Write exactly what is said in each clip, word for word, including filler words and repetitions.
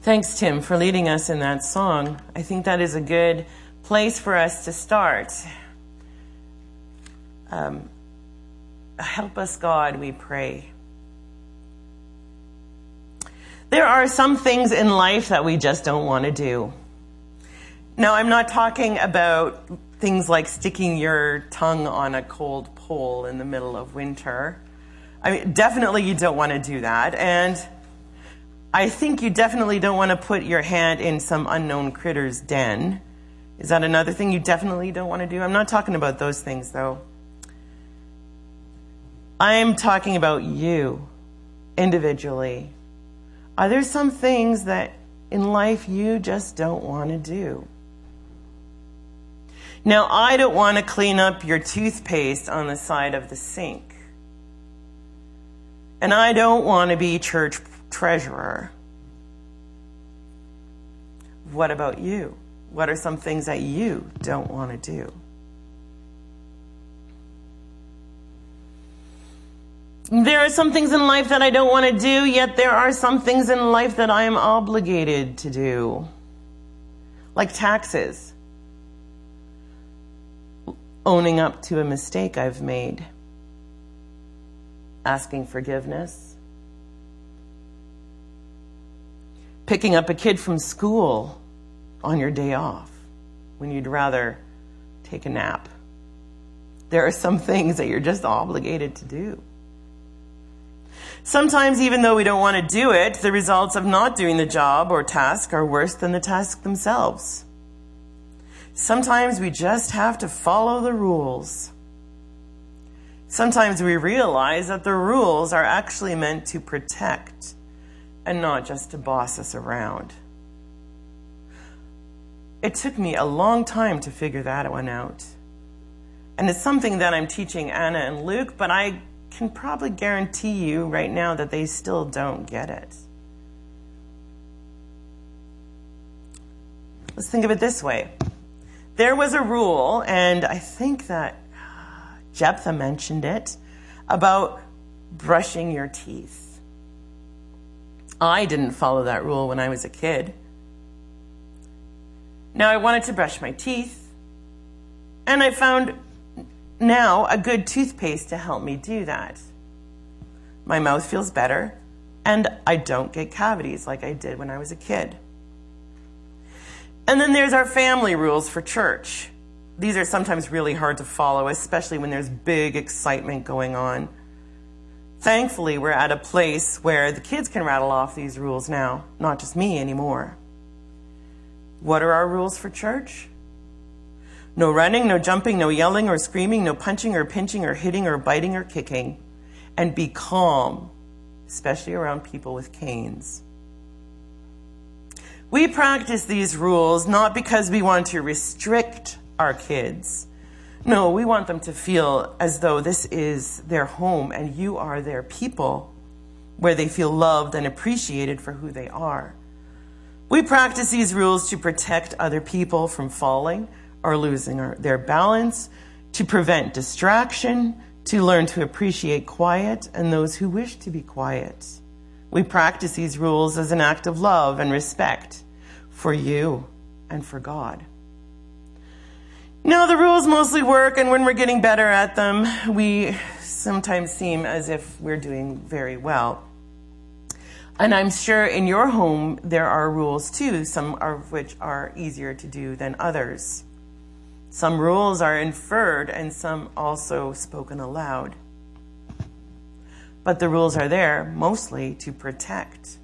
Thanks, Tim, for leading us in that song. I think that is a good place for us to start. Um, help us, God, we pray. There are some things in life that we just don't want to do. Now, I'm not talking about things like sticking your tongue on a cold pole in the middle of winter. I mean, definitely you don't want to do that. And I think you definitely don't want to put your hand in some unknown critter's den. Is that another thing you definitely don't want to do? I'm not talking about those things, though. I'm talking about you individually. Are there some things that in life you just don't want to do? Now, I don't want to clean up your toothpaste on the side of the sink. And I don't want to be church treasurer. What about you? What are some things that you don't want to do? There are some things in life that I don't want to do, yet there are some things in life that I am obligated to do. Like taxes. Owning up to a mistake I've made. Asking forgiveness. Picking up a kid from school on your day off when you'd rather take a nap. There are some things that you're just obligated to do. Sometimes, even though we don't want to do it, the results of not doing the job or task are worse than the task themselves. Sometimes we just have to follow the rules. Sometimes we realize that the rules are actually meant to protect and not just to boss us around. It took me a long time to figure that one out. And it's something that I'm teaching Anna and Luke, but I can probably guarantee you right now that they still don't get it. Let's think of it this way. There was a rule, and I think that Jephthah mentioned it, about brushing your teeth. I didn't follow that rule when I was a kid. Now I wanted to brush my teeth, and I found now a good toothpaste to help me do that. My mouth feels better, and I don't get cavities like I did when I was a kid. And then there's our family rules for church. These are sometimes really hard to follow, especially when there's big excitement going on. Thankfully, we're at a place where the kids can rattle off these rules now, not just me anymore. What are our rules for church? No running, no jumping, no yelling or screaming, no punching or pinching or hitting or biting or kicking. And be calm, especially around people with canes. We practice these rules not because we want to restrict our kids. No, we want them to feel as though this is their home and you are their people, where they feel loved and appreciated for who they are. We practice these rules to protect other people from falling or losing their balance, to prevent distraction, to learn to appreciate quiet and those who wish to be quiet. We practice these rules as an act of love and respect for you and for God. Now, the rules mostly work, and when we're getting better at them, we sometimes seem as if we're doing very well. And I'm sure in your home there are rules too, some of which are easier to do than others. Some rules are inferred and some also spoken aloud. But the rules are there mostly to protect.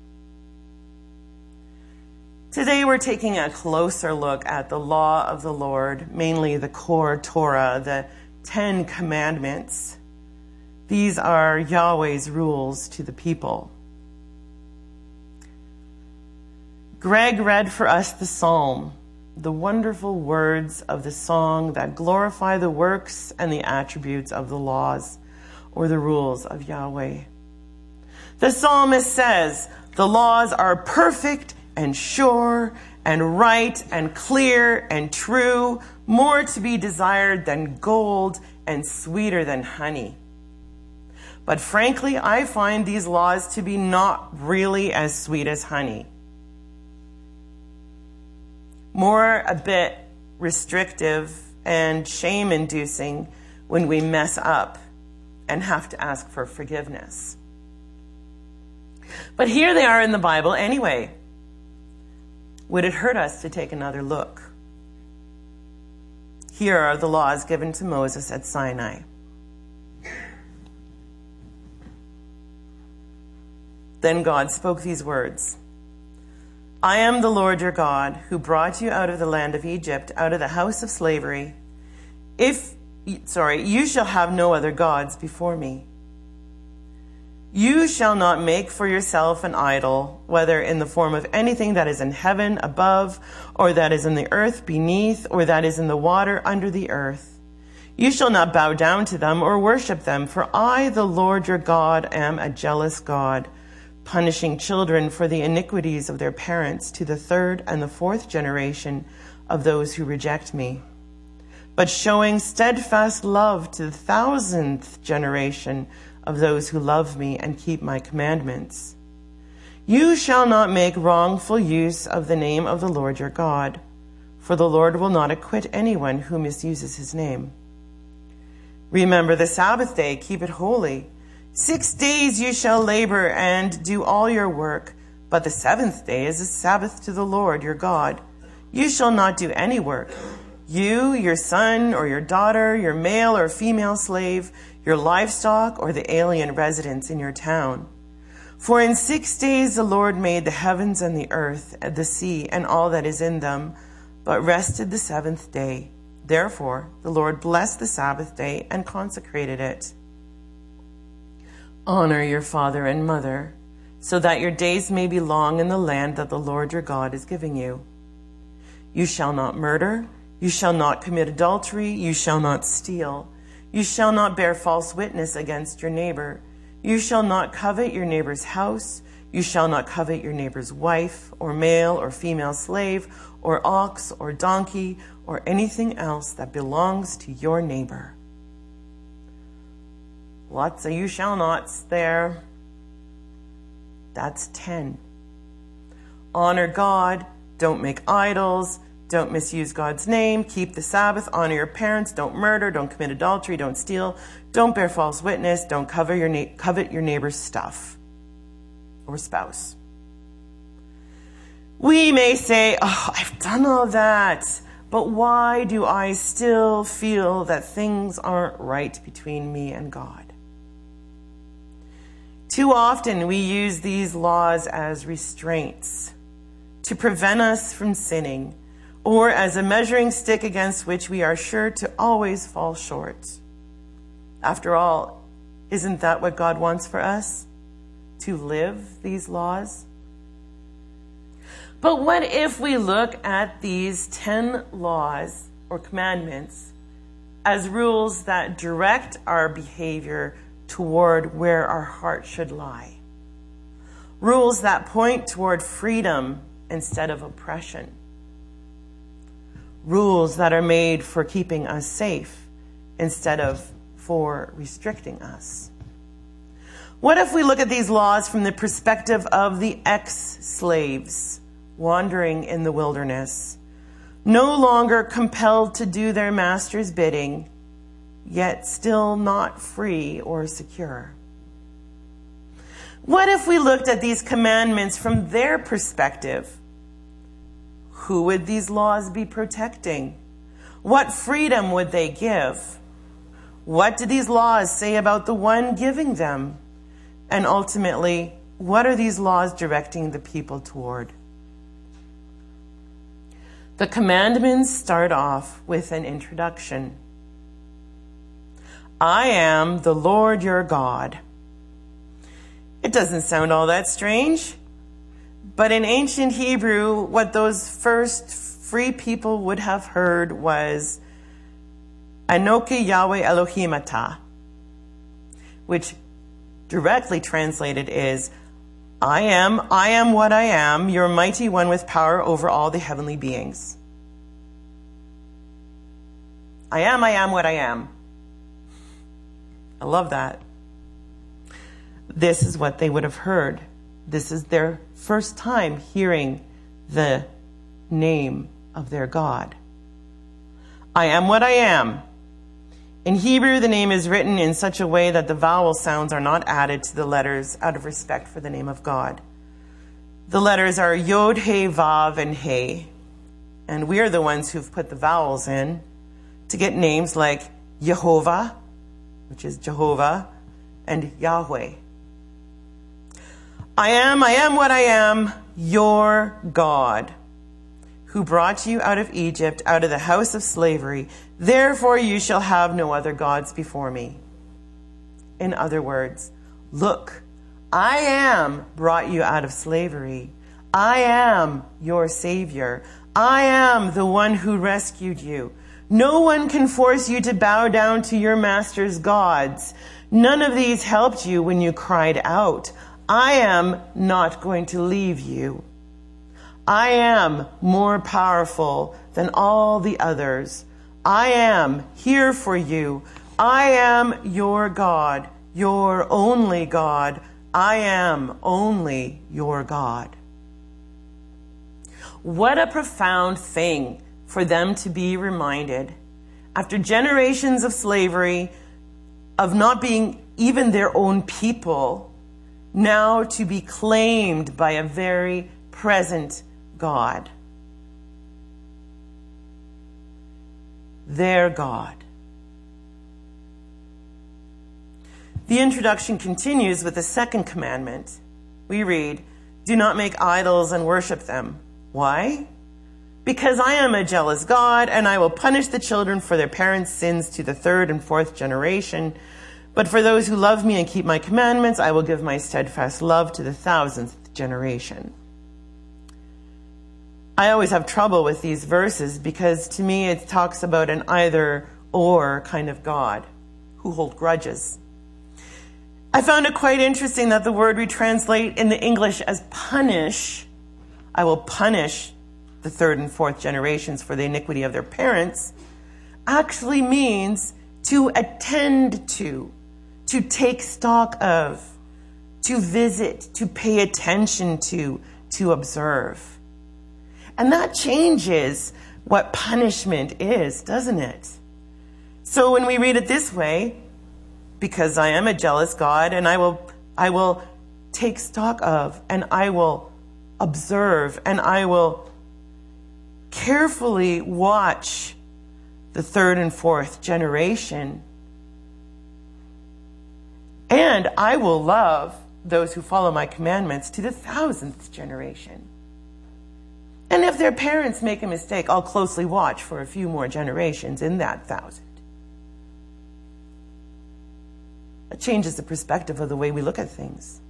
Today we're taking a closer look at the law of the Lord, mainly the core Torah, the Ten Commandments. These are Yahweh's rules to the people. Greg read for us the psalm, the wonderful words of the song that glorify the works and the attributes of the laws or the rules of Yahweh. The psalmist says, the laws are perfect and sure and right and clear and true, more to be desired than gold and sweeter than honey. But frankly, I find these laws to be not really as sweet as honey. more a bit restrictive and shame-inducing when we mess up and have to ask for forgiveness. But here they are in the Bible anyway. Would it hurt us to take another look? Here are the laws given to Moses at Sinai. Then God spoke these words. I am the Lord your God, who brought you out of the land of Egypt, out of the house of slavery. If, sorry, you shall have no other gods before me. You shall not make for yourself an idol, whether in the form of anything that is in heaven above, or that is in the earth beneath, or that is in the water under the earth. You shall not bow down to them or worship them, for I, the Lord your God, am a jealous God, punishing children for the iniquities of their parents to the third and the fourth generation of those who reject me, but showing steadfast love to the thousandth generation of those who love me and keep my commandments. You shall not make wrongful use of the name of the Lord your God, for the Lord will not acquit anyone who misuses his name. Remember the Sabbath day, keep it holy. Six days you shall labor and do all your work, but the seventh day is a Sabbath to the Lord your God. You shall not do any work. You, your son or your daughter, your male or female slave, your livestock or the alien residents in your town. For in six days the Lord made the heavens and the earth, the sea, and all that is in them, but rested the seventh day. Therefore the Lord blessed the Sabbath day and consecrated it. Honor your father and mother, so that your days may be long in the land that the Lord your God is giving you. You shall not murder. You shall not commit adultery. You shall not steal. You shall not bear false witness against your neighbor. You shall not covet your neighbor's house. You shall not covet your neighbor's wife, or male or female slave, or ox or donkey, or anything else that belongs to your neighbor. Lots of you shall nots there. That's ten. Honor God. Don't make idols. Don't misuse God's name. Keep the Sabbath. Honor your parents. Don't murder. Don't commit adultery. Don't steal. Don't bear false witness. Don't covet your, na- covet your neighbor's stuff or spouse. We may say, oh, I've done all that, but why do I still feel that things aren't right between me and God? Too often we use these laws as restraints to prevent us from sinning, or as a measuring stick against which we are sure to always fall short. After all, isn't that what God wants for us? To live these laws? But what if we look at these ten laws or commandments as rules that direct our behavior toward where our heart should lie? Rules that point toward freedom instead of oppression. Rules that are made for keeping us safe instead of for restricting us. What if we look at these laws from the perspective of the ex-slaves wandering in the wilderness, no longer compelled to do their master's bidding, yet still not free or secure? What if we looked at these commandments from their perspective? Who would these laws be protecting? What freedom would they give? What do these laws say about the one giving them? And ultimately, what are these laws directing the people toward? The commandments start off with an introduction. I am the Lord your God. It doesn't sound all that strange, but in ancient Hebrew, what those first free people would have heard was Anoki Yahweh Elohim Atah, which directly translated is, I am, I am what I am, your mighty one with power over all the heavenly beings. I am, I am what I am. I love that. This is what they would have heard. This is their first time hearing the name of their God. I am what I am. In Hebrew, the name is written in such a way that the vowel sounds are not added to the letters out of respect for the name of God. The letters are Yod, He, Vav, and He. And we are the ones who've put the vowels in to get names like Yehovah, which is Jehovah, and Yahweh. I am, I am what I am, your God, who brought you out of Egypt, out of the house of slavery. Therefore you shall have no other gods before me. In other words, look, I am brought you out of slavery. I am your Savior. I am the one who rescued you. No one can force you to bow down to your master's gods. None of these helped you when you cried out. I am not going to leave you. I am more powerful than all the others. I am here for you. I am your God, your only God. I am only your God. What a profound thing for them to be reminded, after generations of slavery, of not being even their own people, now to be claimed by a very present God. Their God. The introduction continues with the second commandment. We read, do not make idols and worship them. Why? Because I am a jealous God, and I will punish the children for their parents' sins to the third and fourth generation. But for those who love me and keep my commandments, I will give my steadfast love to the thousandth generation. I always have trouble with these verses because to me it talks about an either or kind of God who hold grudges. I found it quite interesting that the word we translate in the English as punish, I will punish the third and fourth generations for the iniquity of their parents, actually means to attend to, to take stock of, to visit, to pay attention to, to observe. And that changes what punishment is, doesn't it? So when we read it this way, because I am a jealous God, and I will, I will take stock of, and I will observe, and I will carefully watch the third and fourth generation, and I will love those who follow my commandments to the thousandth generation. And if their parents make a mistake, I'll closely watch for a few more generations in that thousand. It changes the perspective of the way we look at things.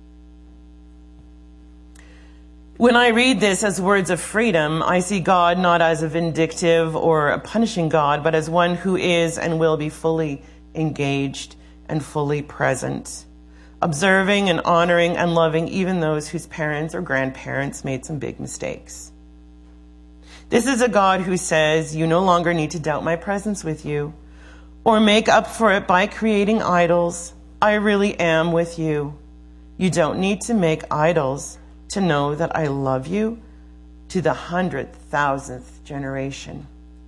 When I read this as words of freedom, I see God not as a vindictive or a punishing God, but as one who is and will be fully engaged and fully present, observing and honoring and loving even those whose parents or grandparents made some big mistakes. This is a God who says, you no longer need to doubt my presence with you or make up for it by creating idols. I really am with you. You don't need to make idols to know that I love you to the hundred thousandth generation.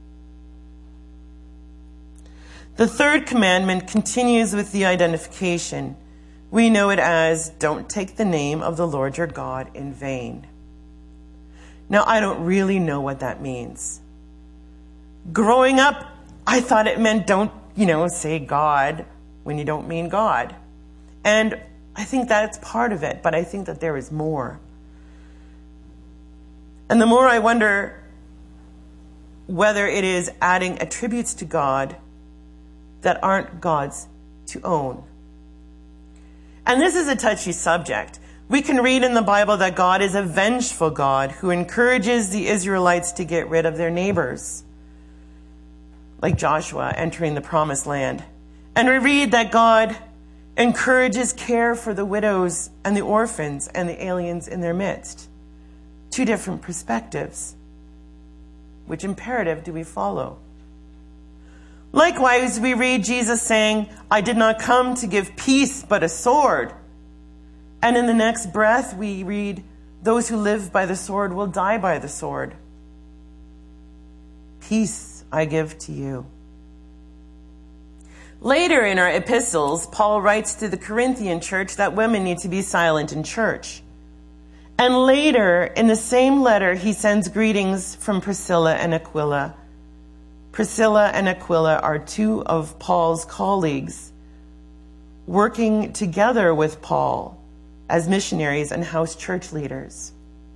The third commandment continues with the identification. We know it as, don't take the name of the Lord your God in vain. Now, I don't really know what that means. Growing up, I thought it meant don't, you know, say God when you don't mean God. And I think that's part of it, but I think that there is more. And the more I wonder whether it is adding attributes to God that aren't God's to own. And this is a touchy subject. We can read in the Bible that God is a vengeful God who encourages the Israelites to get rid of their neighbors, like Joshua entering the promised land. And we read that God encourages care for the widows and the orphans and the aliens in their midst. Two different perspectives. Which imperative do we follow? Likewise, we read Jesus saying, I did not come to give peace but a sword. And in the next breath, we read, those who live by the sword will die by the sword. peace I give to you. Later in our epistles, Paul writes to the Corinthian church that women need to be silent in church. And later, in the same letter, he sends greetings from Priscilla and Aquila. Priscilla and Aquila are two of Paul's colleagues, working together with Paul as missionaries and house church leaders.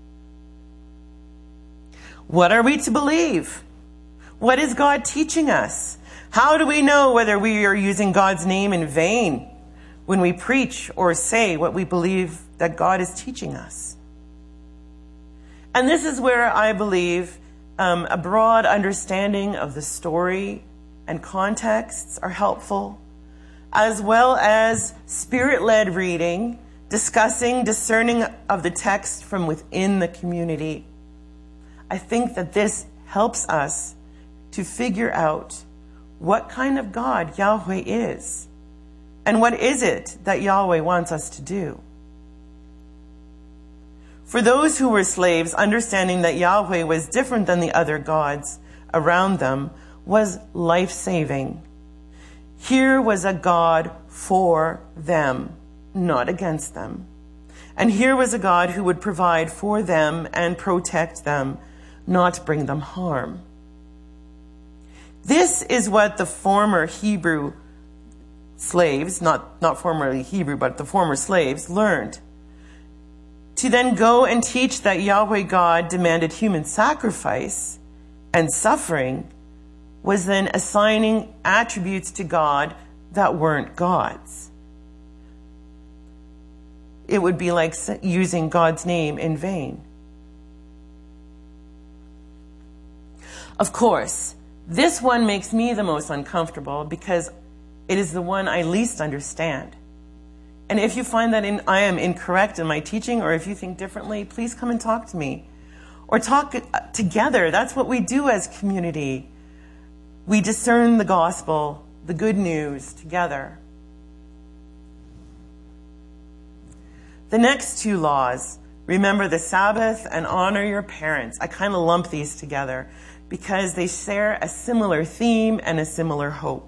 What are we to believe? What is God teaching us? How do we know whether we are using God's name in vain when we preach or say what we believe that God is teaching us? And this is where I believe um, a broad understanding of the story and contexts are helpful, as well as spirit-led reading, discussing, discerning of the text from within the community. I think that this helps us to figure out what kind of God Yahweh is, and what is it that Yahweh wants us to do. For those who were slaves, understanding that Yahweh was different than the other gods around them was life-saving. Here was a God for them, not against them. And here was a God who would provide for them and protect them, not bring them harm. This is what the former Hebrew slaves, not, not formerly Hebrew, but the former slaves, learned. To then go and teach that Yahweh God demanded human sacrifice and suffering was then assigning attributes to God that weren't God's. It would be like using God's name in vain. Of course, this one makes me the most uncomfortable because it is the one I least understand. And if you find that in, I am incorrect in my teaching, or if you think differently, please come and talk to me. Or talk together. That's what we do as community. We discern the gospel, the good news, together. The next two laws, remember the Sabbath and honor your parents. I kind of lump these together because they share a similar theme and a similar hope.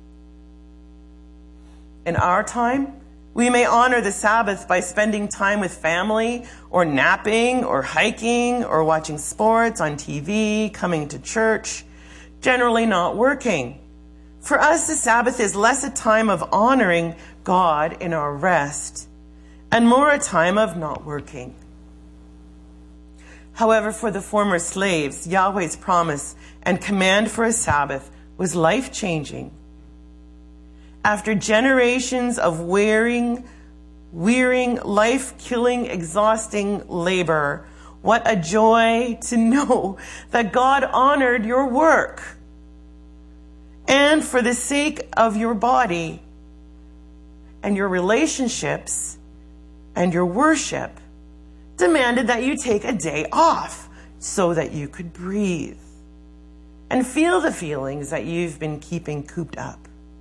In our time, we may honor the Sabbath by spending time with family, or napping, or hiking, or watching sports on T V, coming to church, generally not working. For us, the Sabbath is less a time of honoring God in our rest, and more a time of not working. However, for the former slaves, Yahweh's promise and command for a Sabbath was life-changing. After generations of wearing, wearing, life-killing, exhausting labor, what a joy to know that God honored your work. And for the sake of your body and your relationships and your worship, demanded that you take a day off so that you could breathe and feel the feelings that you've been keeping cooped up.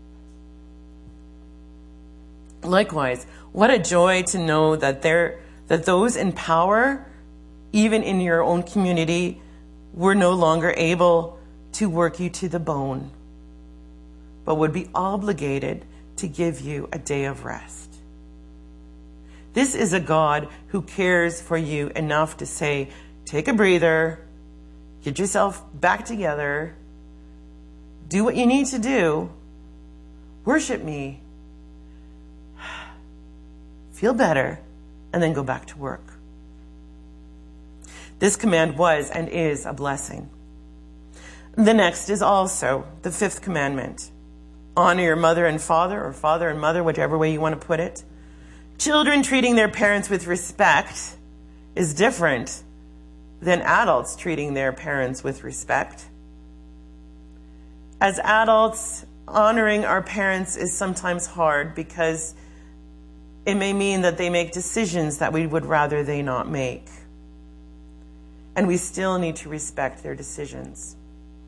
Likewise, what a joy to know that there, that those in power, even in your own community, were no longer able to work you to the bone, but would be obligated to give you a day of rest. This is a God who cares for you enough to say, take a breather, get yourself back together, do what you need to do, worship me, feel better, and then go back to work. This command was and is a blessing. The next is also the fifth commandment. Honor your mother and father, or father and mother, whichever way you want to put it. Children treating their parents with respect is different than adults treating their parents with respect. As adults, honoring our parents is sometimes hard because it may mean that they make decisions that we would rather they not make. And we still need to respect their decisions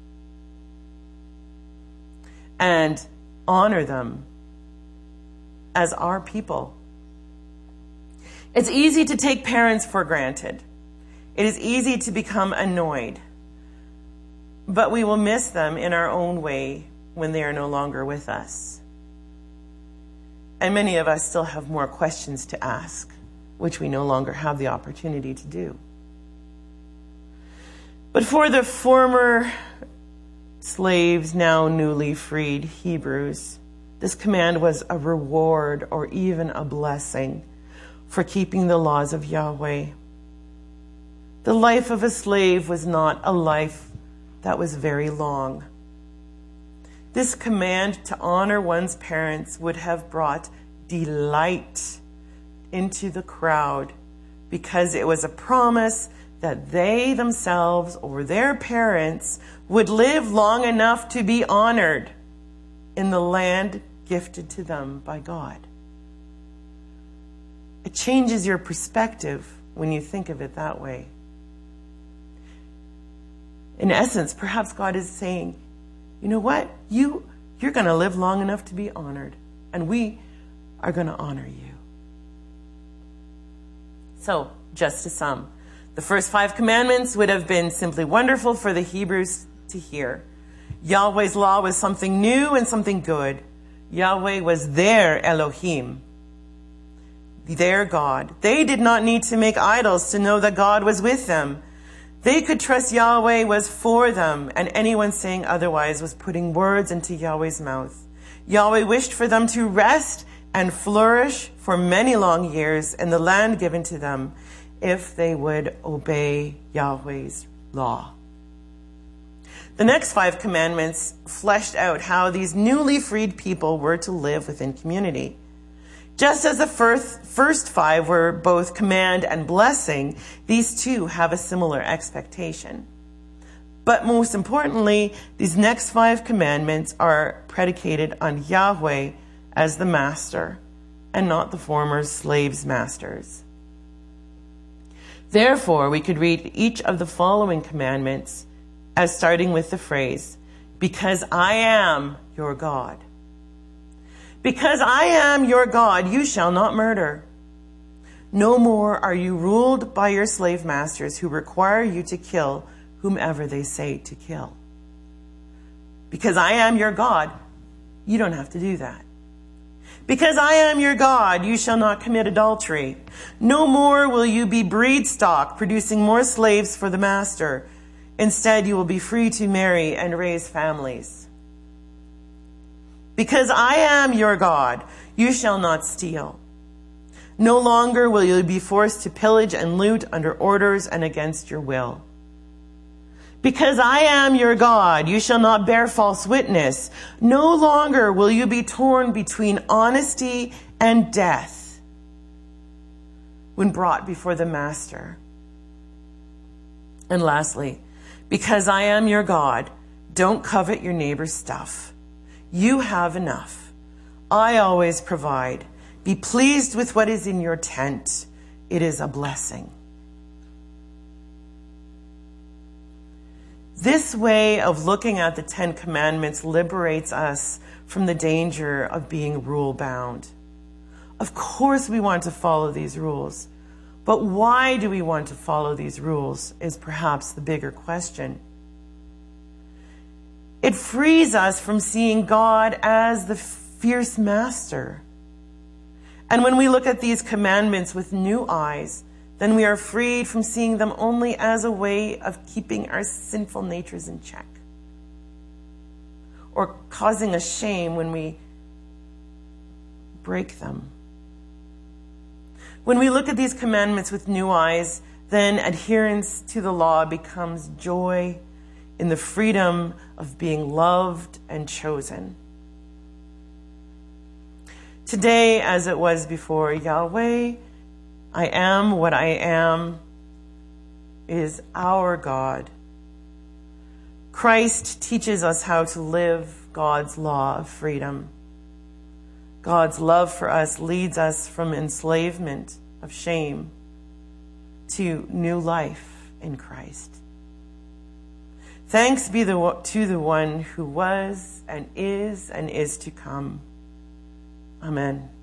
and honor them as our people. It's easy to take parents for granted. It is easy to become annoyed. but we will miss them in our own way when they are no longer with us. And many of us still have more questions to ask, which we no longer have the opportunity to do. But for the former slaves, now newly freed Hebrews, this command was a reward or even a blessing for keeping the laws of Yahweh. The life of a slave was not a life that was very long. This command to honor one's parents would have brought delight into the crowd because it was a promise that they themselves or their parents would live long enough to be honored in the land gifted to them by God. It changes your perspective when you think of it that way. In essence, perhaps God is saying, you know what? You, you're going to live long enough to be honored, and we are going to honor you. So, just to sum, the first five commandments would have been simply wonderful for the Hebrews to hear. Yahweh's law was something new and something good. Yahweh was their Elohim, their God. They did not need to make idols to know that God was with them. They could trust Yahweh was for them, and anyone saying otherwise was putting words into Yahweh's mouth. Yahweh wished for them to rest and flourish for many long years in the land given to them if they would obey Yahweh's law. The next five commandments fleshed out how these newly freed people were to live within community. Just as the first, first five were both command and blessing, these two have a similar expectation. But most importantly, these next five commandments are predicated on Yahweh as the master and not the former slaves' masters. Therefore, we could read each of the following commandments as starting with the phrase, because I am your God. Because I am your God, you shall not murder. No more are you ruled by your slave masters who require you to kill whomever they say to kill. Because I am your God, you don't have to do that. Because I am your God, you shall not commit adultery. No more will you be breed stock, producing more slaves for the master. Instead, you will be free to marry and raise families. Because I am your God, you shall not steal. No longer will you be forced to pillage and loot under orders and against your will. Because I am your God, you shall not bear false witness. No longer will you be torn between honesty and death when brought before the master. And lastly, because I am your God, don't covet your neighbor's stuff. You have enough. I always provide. Be pleased with what is in your tent. It is a blessing. This way of looking at the Ten Commandments liberates us from the danger of being rule-bound. Of course we want to follow these rules, but why do we want to follow these rules is perhaps the bigger question. It frees us from seeing God as the fierce master. And when we look at these commandments with new eyes, then we are freed from seeing them only as a way of keeping our sinful natures in check, or causing us shame when we break them. When we look at these commandments with new eyes, then adherence to the law becomes joy in the freedom of being loved and chosen. Today, as it was before, Yahweh, I am what I am, is our God. Christ teaches us how to live God's law of freedom. God's love for us leads us from enslavement of shame to new life in Christ. Thanks be the, to the one who was and is and is to come. Amen.